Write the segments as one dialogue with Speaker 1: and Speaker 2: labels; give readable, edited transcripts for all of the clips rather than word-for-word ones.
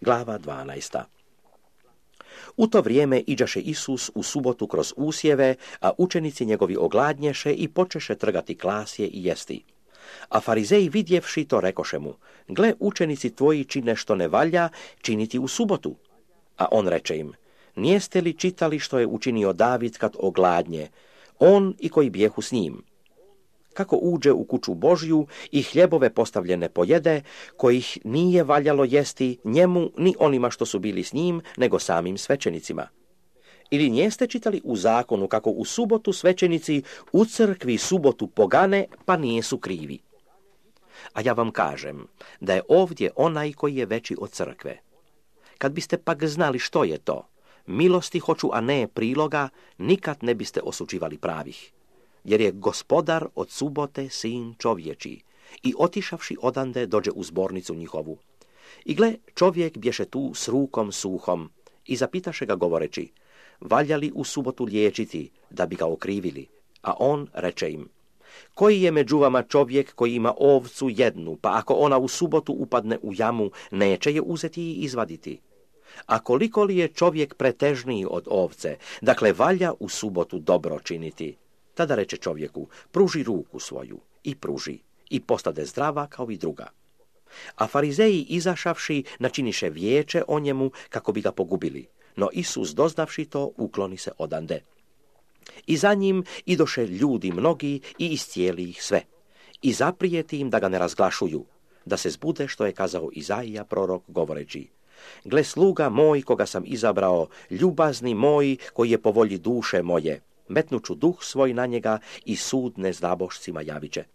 Speaker 1: Glava 12. U to vrijeme iđaše Isus u subotu kroz usjeve, a učenici njegovi ogladnješe i počeše trgati klasje i jesti. A farizeji vidjevši to rekoše mu: gle, učenici tvoji čine što ne valja činiti u subotu. A on reče im: nijeste li čitali što je učinio David kad ogladnje, on i koji bijehu s njim? Kako uđe u kuću Božju i hljebove postavljene pojede, kojih nije valjalo jesti njemu ni onima što su bili s njim, nego samim svećenicima. Ili nijeste čitali u zakonu kako u subotu svećenici u crkvi subotu pogane, pa nijesu krivi? A ja vam kažem da je ovdje onaj koji je veći od crkve. Kad biste pak znali što je to, milosti hoću, a ne priloga, nikad ne biste osuđivali pravih. Jer je gospodar od subote sin čovječiji. I otišavši odande dođe u zbornicu njihovu. I gle, čovjek bješe tu s rukom suhom i zapitaše ga govoreći: valja li u subotu liječiti, da bi ga okrivili? A on reče im: koji je među vama čovjek koji ima ovcu jednu, pa ako ona u subotu upadne u jamu, neće je uzeti i izvaditi? A koliko li je čovjek pretežniji od ovce, dakle valja u subotu dobro činiti? Tada reče čovjeku: pruži ruku svoju, i pruži, i postade zdrava kao i druga. A farizeji izašavši načiniše vijeće o njemu kako bi ga pogubili, no Isus doznavši to ukloni se odande. I za njim idoše ljudi mnogi i iscijeli ih sve. I zaprijeti im da ga ne razglašuju, da se zbude što je kazao Izaija prorok govoreći: gle, sluga moj koga sam izabrao, ljubazni moj koji je po volji duše moje, metnuću duh svoj na njega i sud neznabošcima javiće.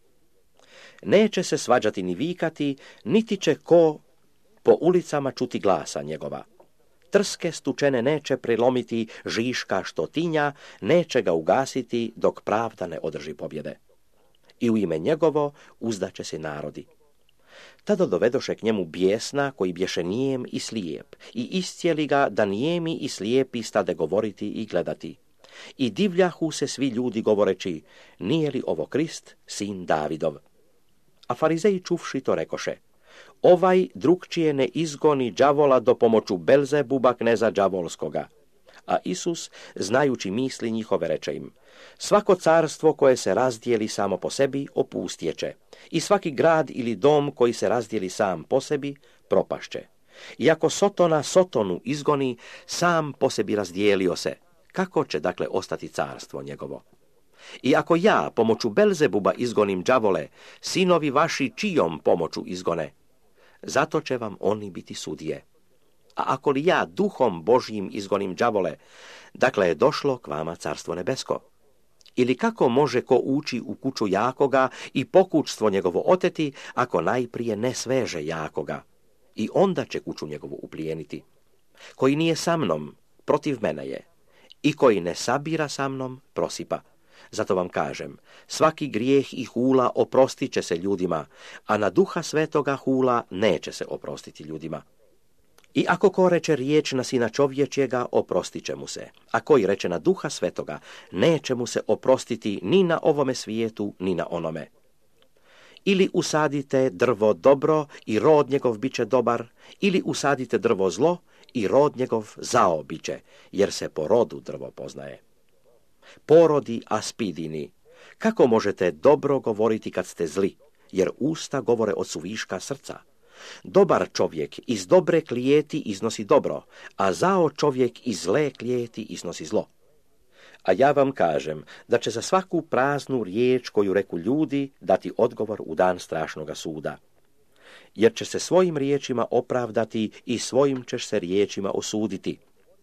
Speaker 1: Neće se svađati ni vikati, niti će ko po ulicama čuti glasa njegova. Trske stučene neće prelomiti žiška što tinja, neće ga ugasiti dok pravda ne održi pobjede. I u ime njegovo uzdaće se narodi. Tada dovedoše k njemu bijesna koji bješe nijem i slijep i iscijeli ga da nijemi i slijepi stade govoriti i gledati. I divljahu se svi ljudi govoreći: nije li ovo Krist, sin Davidov? A farizeji čuvši to rekoše: ovaj drugčije ne izgoni đavola do pomoću Belzebuba, kneza đavolskoga. A Isus, znajući misli njihove, reče im: svako carstvo koje se razdijeli samo po sebi opustjeće, i svaki grad ili dom koji se razdijeli sam po sebi propašće. I ako Sotona Sotonu izgoni, sam po sebi razdijelio se, kako će dakle ostati carstvo njegovo? I ako ja pomoću Belzebuba izgonim đavole, sinovi vaši čijom pomoću izgone? Zato će vam oni biti sudije. A ako li ja duhom Božjim izgonim đavole, dakle je došlo k vama carstvo nebesko. Ili kako može ko ući u kuću jakoga i pokućstvo njegovo oteti, ako najprije ne sveže jakoga? I onda će kuću njegovu uplijeniti. Koji nije sa mnom, protiv mene je. I koji ne sabira sa mnom, prosipa. Zato vam kažem, svaki grijeh i hula oprostit će se ljudima, a na Duha Svetoga hula neće se oprostiti ljudima. I ako ko reče riječ na Sina čovječjega, oprostit će mu se. A koji reče na Duha Svetoga, neće mu se oprostiti ni na ovome svijetu, ni na onome. Ili usadite drvo dobro i rod njegov bit će dobar, ili usadite drvo zlo i rod njegov zao bit će, jer se po rodu drvo poznaje. Porodi aspidini, kako možete dobro govoriti kad ste zli, jer usta govore od suviška srca? Dobar čovjek iz dobre klijeti iznosi dobro, a zao čovjek iz zle klijeti iznosi zlo. A ja vam kažem da će za svaku praznu riječ koju reku ljudi dati odgovor u dan strašnoga suda. Jer će se svojim riječima opravdati i svojim ćeš se riječima osuditi.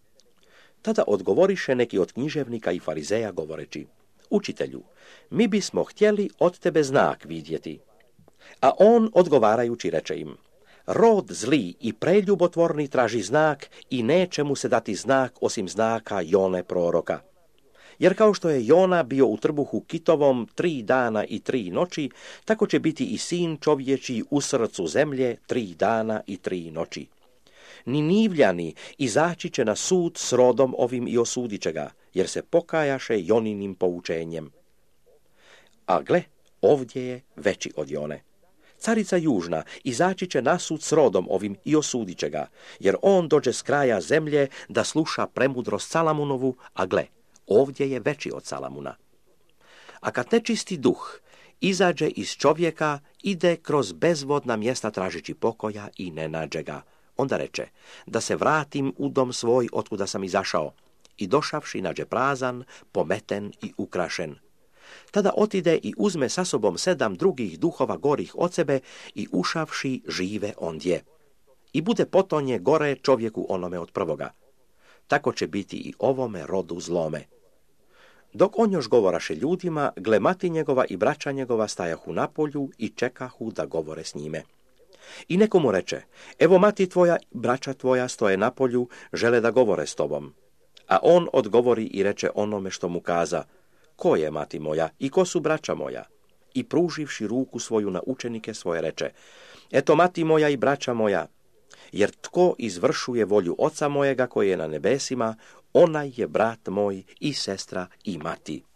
Speaker 1: Tada odgovoriše neki od književnika i farizeja govoreći: učitelju, mi bismo htjeli od tebe znak vidjeti. A on odgovarajući reče im: rod zli i preljubotvorni traži znak i neće mu se dati znak osim znaka Jone proroka. Jer kao što je Jona bio u trbuhu kitovom 3 dana i 3 noći, tako će biti i sin čovječiji u srcu zemlje 3 dana i 3 noći. Ninivljani izaći će na sud s rodom ovim i osudit će ga, jer se pokajaše Joninim poučenjem. A gle, ovdje je veći od Jone. Carica južna izaći će na sud s rodom ovim i osudit će ga, jer on dođe s kraja zemlje da sluša premudrost Salamunovu, a gle, ovdje je veći od Salamuna. A kad nečisti duh izađe iz čovjeka, ide kroz bezvodna mjesta tražići pokoja i ne nađe ga. Onda reče, da se vratim u dom svoj otkuda sam izašao, i došavši nađe prazan, pometen i ukrašen. Tada otide i uzme sa sobom 7 drugih duhova gorih od sebe i ušavši žive ondje. I bude potonje gore čovjeku onome od prvoga. Tako će biti i ovome rodu zlome. Dok on još govoraše ljudima, gle mati njegova i braća njegova stajahu na polju i čekahu da govore s njime. I neko mu reče, evo mati tvoja, braća tvoja stoje na polju, žele da govore s tobom. A on odgovori i reče onome što mu kaza, ko je mati moja i ko su braća moja? I pruživši ruku svoju na učenike svoje reče, eto mati moja i braća moja, jer tko izvršuje volju oca mojega koji je na nebesima, onaj je brat moj i sestra i mati.